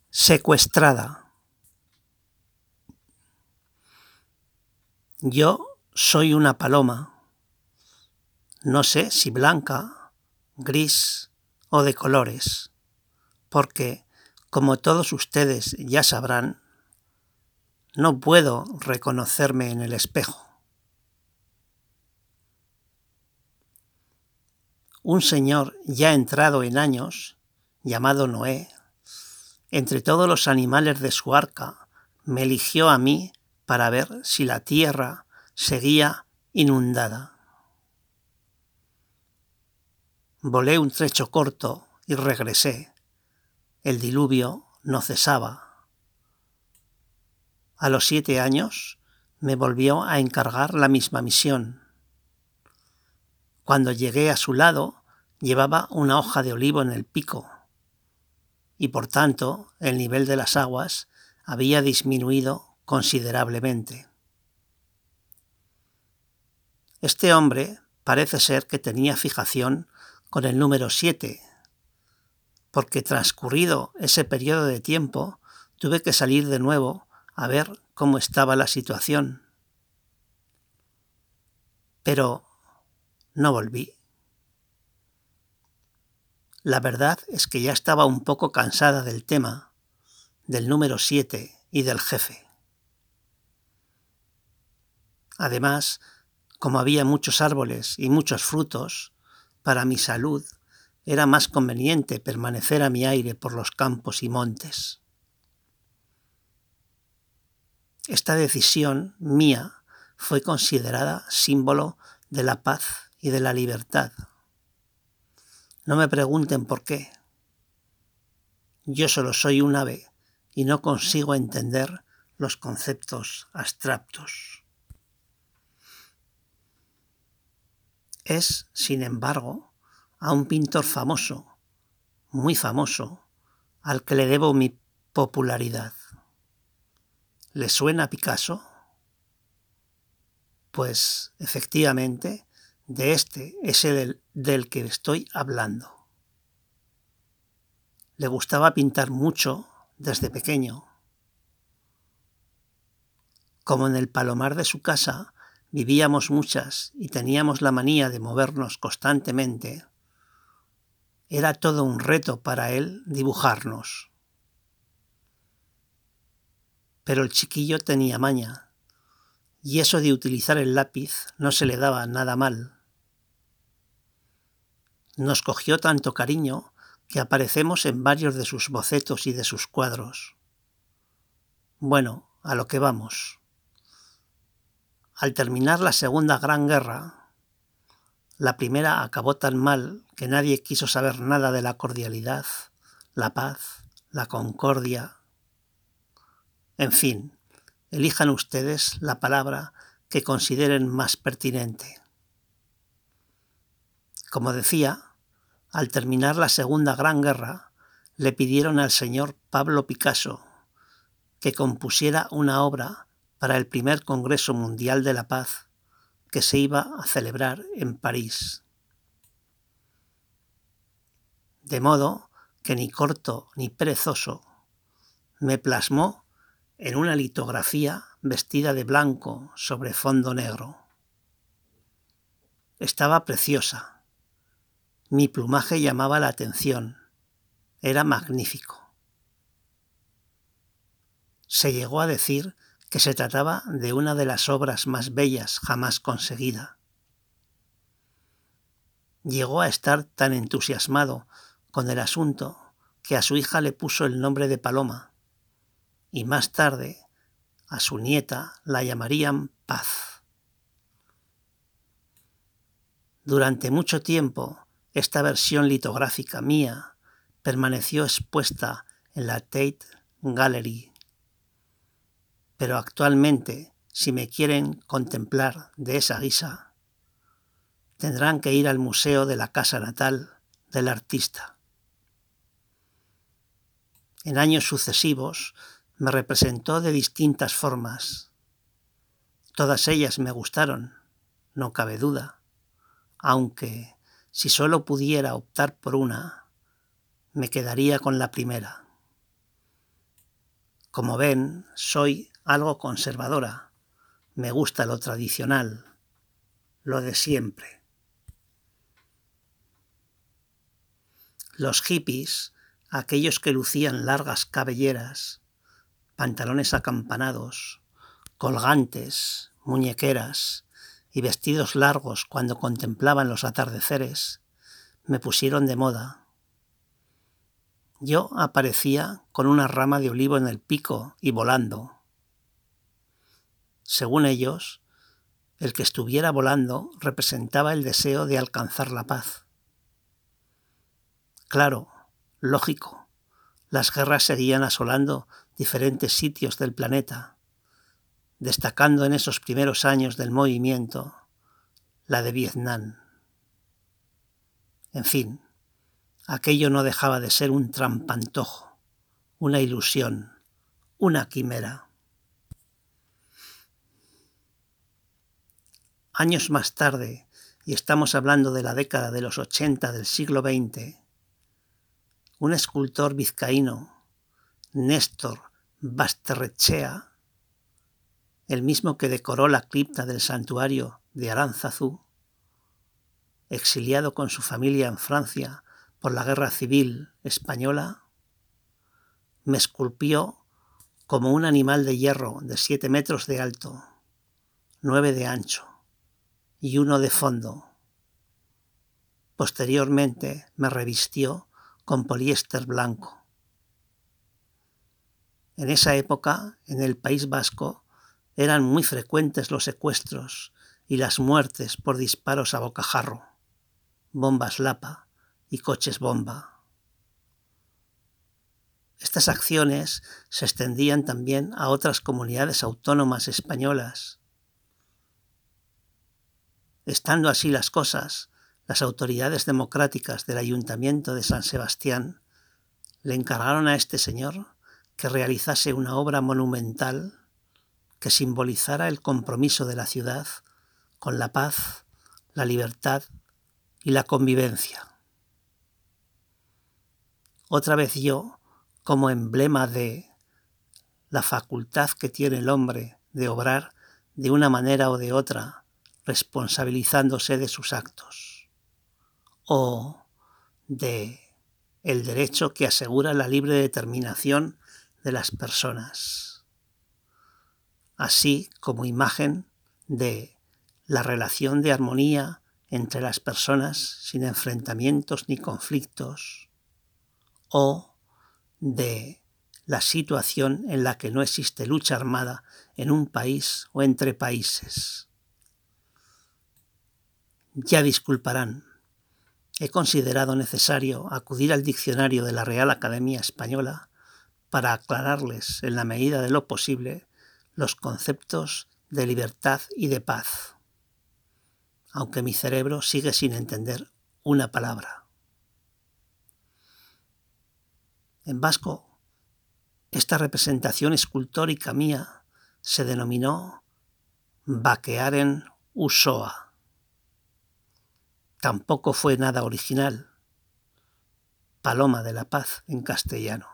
Secuestrada. Yo soy una paloma, no sé si blanca, gris o de colores, porque, como todos ustedes ya sabrán, no puedo reconocerme en el espejo. Un señor ya entrado en años, llamado Noé, entre todos los animales de su arca, me eligió a mí para ver si la tierra seguía inundada. Volé un trecho corto y regresé. El diluvio no cesaba. A los 7 años me volvió a encargar la misma misión. Cuando llegué a su lado, llevaba una hoja de olivo en el pico y por tanto el nivel de las aguas había disminuido considerablemente. Este hombre parece ser que tenía fijación con el número 7, porque transcurrido ese periodo de tiempo tuve que salir de nuevo a ver cómo estaba la situación. Pero no volví. La verdad es que ya estaba un poco cansada del tema, del número 7 y del jefe. Además, como había muchos árboles y muchos frutos, para mi salud era más conveniente permanecer a mi aire por los campos y montes. Esta decisión mía fue considerada símbolo de la paz y de la libertad. No me pregunten por qué. Yo solo soy un ave y no consigo entender los conceptos abstractos. Es, sin embargo, a un pintor famoso, muy famoso, al que le debo mi popularidad. ¿Le suena Picasso? Pues, efectivamente, de este es el del que estoy hablando. Le gustaba pintar mucho desde pequeño. Como en el palomar de su casa vivíamos muchas y teníamos la manía de movernos constantemente, era todo un reto para él dibujarnos. Pero el chiquillo tenía maña, y eso de utilizar el lápiz no se le daba nada mal. Nos cogió tanto cariño que aparecemos en varios de sus bocetos y de sus cuadros. Bueno, a lo que vamos. Al terminar la Segunda Gran Guerra, la primera acabó tan mal que nadie quiso saber nada de la cordialidad, la paz, la concordia. En fin, elijan ustedes la palabra que consideren más pertinente. Como decía, al terminar la Segunda Gran Guerra, le pidieron al señor Pablo Picasso que compusiera una obra para el primer Congreso Mundial de la Paz que se iba a celebrar en París. De modo que ni corto ni perezoso me plasmó en una litografía vestida de blanco sobre fondo negro. Estaba preciosa. Mi plumaje llamaba la atención. Era magnífico. Se llegó a decir que se trataba de una de las obras más bellas jamás conseguida. Llegó a estar tan entusiasmado con el asunto que a su hija le puso el nombre de Paloma, y más tarde a su nieta la llamarían Paz. Durante mucho tiempo, esta versión litográfica mía permaneció expuesta en la Tate Gallery. Pero actualmente, si me quieren contemplar de esa guisa, tendrán que ir al museo de la casa natal del artista. En años sucesivos me representó de distintas formas. Todas ellas me gustaron, no cabe duda, aunque si solo pudiera optar por una, me quedaría con la primera. Como ven, soy algo conservadora. Me gusta lo tradicional, lo de siempre. Los hippies, aquellos que lucían largas cabelleras, pantalones acampanados, colgantes, muñequeras y vestidos largos cuando contemplaban los atardeceres, me pusieron de moda. Yo aparecía con una rama de olivo en el pico y volando. Según ellos, el que estuviera volando representaba el deseo de alcanzar la paz. Claro, lógico, las guerras seguían asolando diferentes sitios del planeta, destacando en esos primeros años del movimiento la de Vietnam. En fin, aquello no dejaba de ser un trampantojo, una ilusión, una quimera. Años más tarde, y estamos hablando de la década de los 80 del siglo XX, un escultor vizcaíno, Néstor Basterrechea, el mismo que decoró la cripta del santuario de Aránzazu, exiliado con su familia en Francia por la Guerra Civil Española, me esculpió como un animal de hierro de 7 metros de alto, 9 de ancho y 1 de fondo. Posteriormente me revistió con poliéster blanco. En esa época, en el País Vasco, eran muy frecuentes los secuestros y las muertes por disparos a bocajarro, bombas lapa y coches bomba. Estas acciones se extendían también a otras comunidades autónomas españolas. Estando así las cosas, las autoridades democráticas del Ayuntamiento de San Sebastián le encargaron a este señor que realizase una obra monumental que simbolizara el compromiso de la ciudad con la paz, la libertad y la convivencia. Otra vez yo, como emblema de la facultad que tiene el hombre de obrar de una manera o de otra, responsabilizándose de sus actos, o de el derecho que asegura la libre determinación de las personas, así como imagen de la relación de armonía entre las personas sin enfrentamientos ni conflictos, o de la situación en la que no existe lucha armada en un país o entre países. Ya disculparán, he considerado necesario acudir al diccionario de la Real Academia Española para aclararles, en la medida de lo posible, los conceptos de libertad y de paz, aunque mi cerebro sigue sin entender una palabra. En vasco, esta representación escultórica mía se denominó Bakearen Usoa. Tampoco fue nada original. Paloma de la Paz en castellano.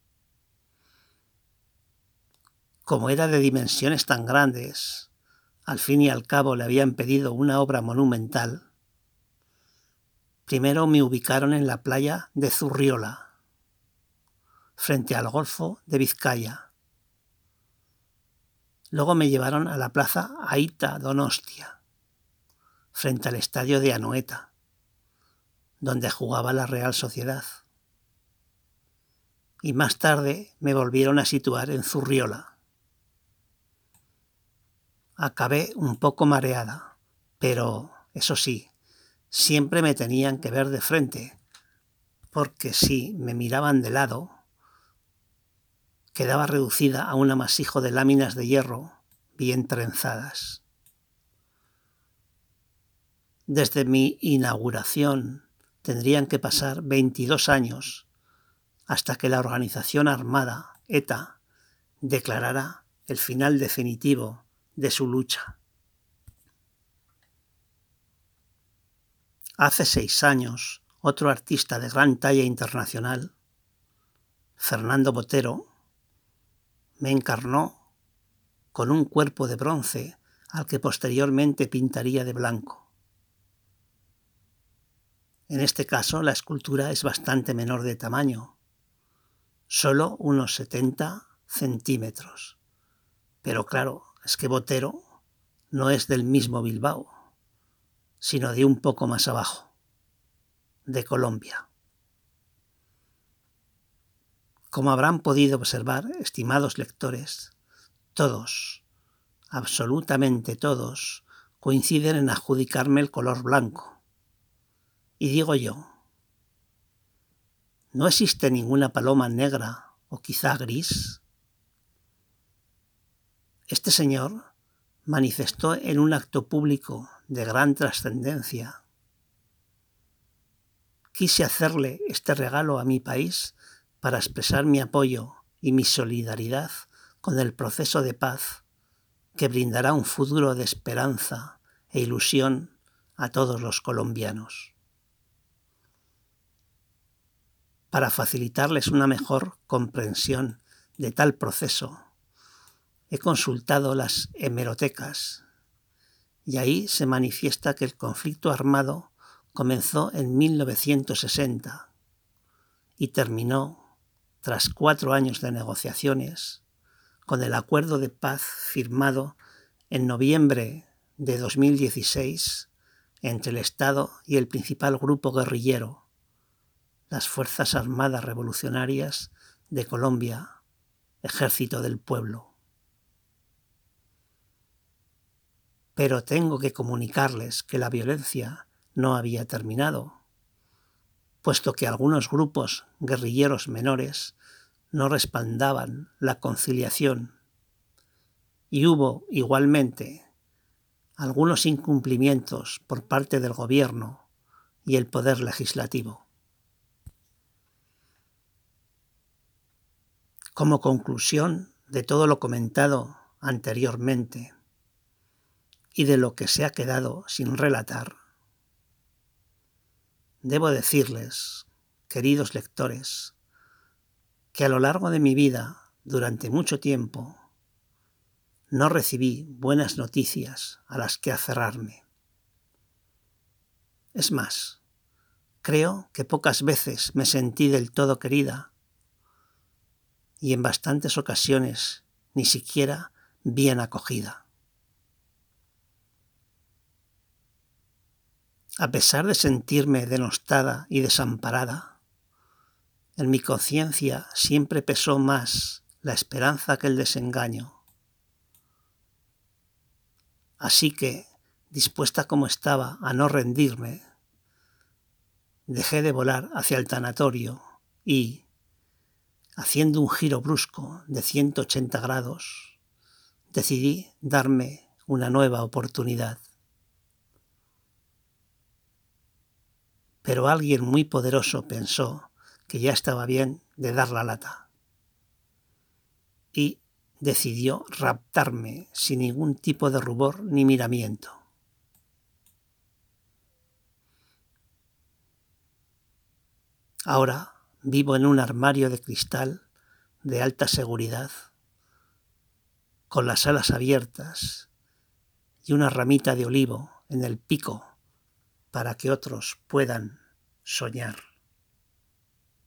Como era de dimensiones tan grandes, al fin y al cabo le habían pedido una obra monumental, primero me ubicaron en la playa de Zurriola, frente al Golfo de Vizcaya. Luego me llevaron a la plaza Aita Donostia, frente al estadio de Anoeta, donde jugaba la Real Sociedad. Y más tarde me volvieron a situar en Zurriola. Acabé un poco mareada, pero, eso sí, siempre me tenían que ver de frente, porque si me miraban de lado, quedaba reducida a un amasijo de láminas de hierro bien trenzadas. Desde mi inauguración tendrían que pasar 22 años hasta que la organización armada ETA declarara el final definitivo de su lucha. Hace 6 años, otro artista de gran talla internacional, Fernando Botero, me encarnó con un cuerpo de bronce al que posteriormente pintaría de blanco. En este caso, la escultura es bastante menor de tamaño, solo unos 70 centímetros. Pero claro, es que Botero no es del mismo Bilbao, sino de un poco más abajo, de Colombia. Como habrán podido observar, estimados lectores, todos, absolutamente todos, coinciden en adjudicarme el color blanco. Y digo yo, ¿no existe ninguna paloma negra o quizá gris? Este señor manifestó en un acto público de gran trascendencia: quise hacerle este regalo a mi país para expresar mi apoyo y mi solidaridad con el proceso de paz que brindará un futuro de esperanza e ilusión a todos los colombianos. Para facilitarles una mejor comprensión de tal proceso, he consultado las hemerotecas y ahí se manifiesta que el conflicto armado comenzó en 1960 y terminó, tras 4 años de negociaciones, con el acuerdo de paz firmado en noviembre de 2016 entre el Estado y el principal grupo guerrillero, las Fuerzas Armadas Revolucionarias de Colombia, Ejército del Pueblo. Pero tengo que comunicarles que la violencia no había terminado, puesto que algunos grupos guerrilleros menores no respaldaban la conciliación y hubo igualmente algunos incumplimientos por parte del gobierno y el poder legislativo. Como conclusión de todo lo comentado anteriormente y de lo que se ha quedado sin relatar, debo decirles, queridos lectores, que a lo largo de mi vida, durante mucho tiempo, no recibí buenas noticias a las que aferrarme. Es más, creo que pocas veces me sentí del todo querida y en bastantes ocasiones ni siquiera bien acogida. A pesar de sentirme denostada y desamparada, en mi conciencia siempre pesó más la esperanza que el desengaño. Así que, dispuesta como estaba a no rendirme, dejé de volar hacia el tanatorio y, haciendo un giro brusco de 180 grados, decidí darme una nueva oportunidad. Pero alguien muy poderoso pensó que ya estaba bien de dar la lata y decidió raptarme sin ningún tipo de rubor ni miramiento. Ahora vivo en un armario de cristal de alta seguridad, con las alas abiertas y una ramita de olivo en el pico para que otros puedan soñar.